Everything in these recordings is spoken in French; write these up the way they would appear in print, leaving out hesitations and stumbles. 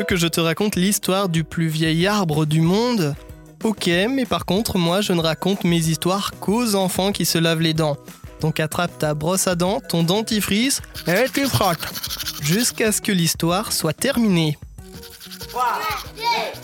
que je te raconte l'histoire du plus vieil arbre du monde ? Ok, mais par contre, moi, je ne raconte mes histoires qu'aux enfants qui se lavent les dents. Donc attrape ta brosse à dents, ton dentifrice, et tu frottes, jusqu'à ce que l'histoire soit terminée. 3, 2,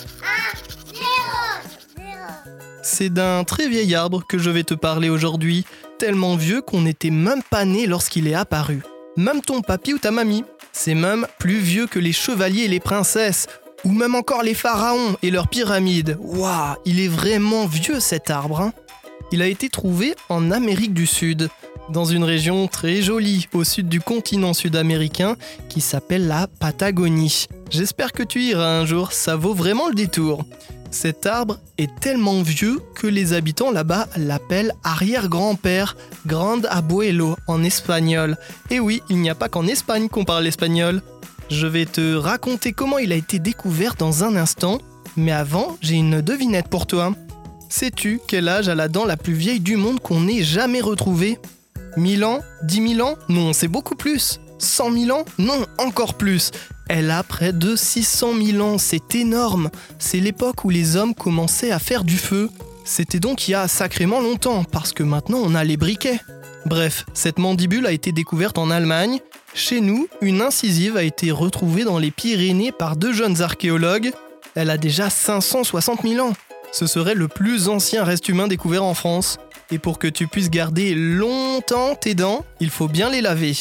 1, 0. C'est d'un très vieil arbre que je vais te parler aujourd'hui, tellement vieux qu'on n'était même pas né lorsqu'il est apparu. Même ton papy ou ta mamie. C'est même plus vieux que les chevaliers et les princesses, ou même encore les pharaons et leurs pyramides. Waouh, il est vraiment vieux cet arbre, hein. Il a été trouvé en Amérique du Sud, dans une région très jolie au sud du continent sud-américain qui s'appelle la Patagonie. J'espère que tu iras un jour, ça vaut vraiment le détour. Cet arbre est tellement vieux que les habitants là-bas l'appellent arrière-grand-père, Grand Abuelo en espagnol. Et oui, il n'y a pas qu'en Espagne qu'on parle espagnol. Je vais te raconter comment il a été découvert dans un instant, mais avant, j'ai une devinette pour toi. Sais-tu quel âge a la dent la plus vieille du monde qu'on n'ait jamais retrouvée ? 1000 ans ? 10 000 ans ? Non, c'est beaucoup plus. 100 000 ans ? Non, encore plus. Elle a près de 600 000 ans, c'est énorme. C'est l'époque où les hommes commençaient à faire du feu. C'était donc il y a sacrément longtemps, parce que maintenant on a les briquets. Bref, cette mandibule a été découverte en Allemagne. Chez nous, une incisive a été retrouvée dans les Pyrénées par 2 jeunes archéologues. Elle a déjà 560 000 ans. Ce serait le plus ancien reste humain découvert en France. Et pour que tu puisses garder longtemps tes dents, il faut bien les laver.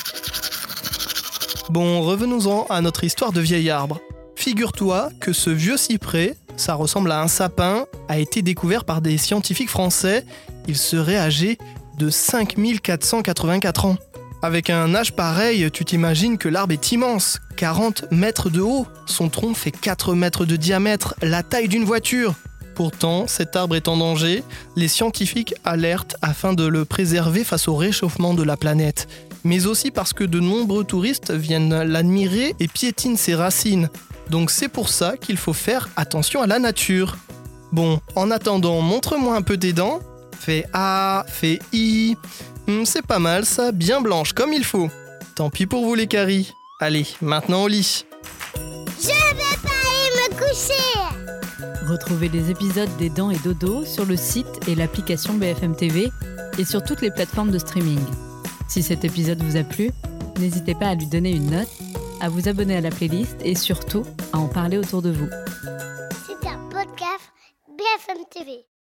Bon, revenons-en à notre histoire de vieil arbre. Figure-toi que ce vieux cyprès, ça ressemble à un sapin, a été découvert par des scientifiques français. Il serait âgé de 5484 ans. Avec un âge pareil, tu t'imagines que l'arbre est immense, 40 mètres de haut. Son tronc fait 4 mètres de diamètre, la taille d'une voiture. Pourtant, cet arbre est en danger. Les scientifiques alertent afin de le préserver face au réchauffement de la planète. Mais aussi parce que de nombreux touristes viennent l'admirer et piétinent ses racines. Donc c'est pour ça qu'il faut faire attention à la nature. Bon, en attendant, montre-moi un peu tes dents. Fais A, fais I. C'est pas mal ça, bien blanche comme il faut. Tant pis pour vous les caries. Allez, maintenant au lit. Je vais pas aller me coucher. Retrouvez les épisodes des Dents et Dodo sur le site et l'application BFM TV et sur toutes les plateformes de streaming. Si cet épisode vous a plu, n'hésitez pas à lui donner une note, à vous abonner à la playlist et surtout à en parler autour de vous. C'est un podcast BFM TV.